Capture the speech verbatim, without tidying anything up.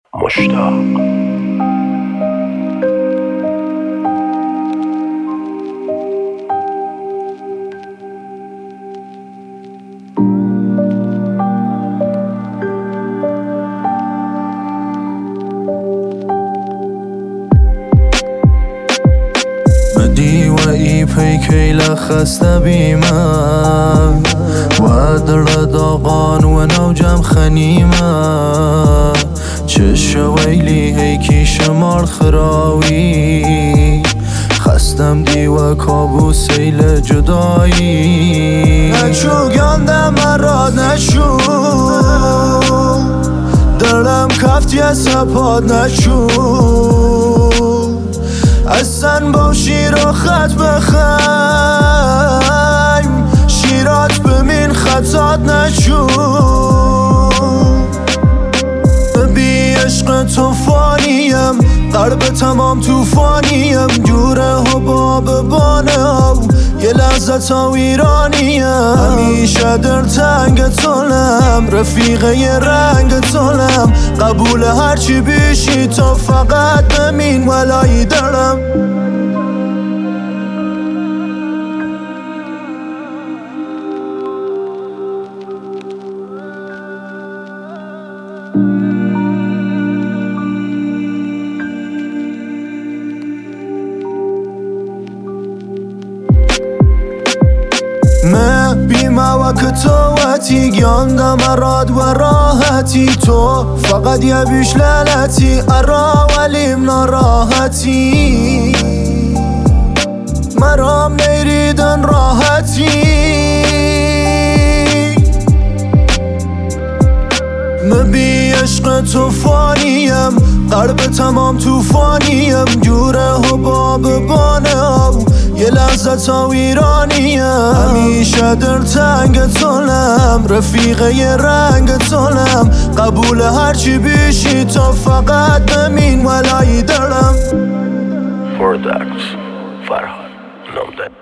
مشتاق وإي بيكي لخست بيما وادر داغان ونوجم خنيمة چش ويلي هيكي شمار خراوي خستم دی و کابوس سیل جدایی نشو گندم مراد نشو دلم کفتی سپاد نشو اصلا با شیر و خط بخیم شیرات بمین خطات نشو بی عشق توفانیم قلب تمام توفانیم جوره حباب بانم یه لحظه تا ویرانیم همیشه در تنگ تولم رفیقه یه رنگ تولم قبول هرچی بیشی تا فقط بمین ولایی دارم ما بیما و کتوتی گیاندم اراد و راحتی تو فقط یه بیش لعنتی ارا ولیم ناراحتی مرام نیریدن راحتی من بی عشق توفانیم قلب تمام توفانیم جوره حباب بانم یه لحظه تا ویرانیم همیشه در تنگ تولم رفیقه یه رنگ تولم قبول هرچی بیشی تا فقط بمین ولایی دارم فردکس فرهاد نامده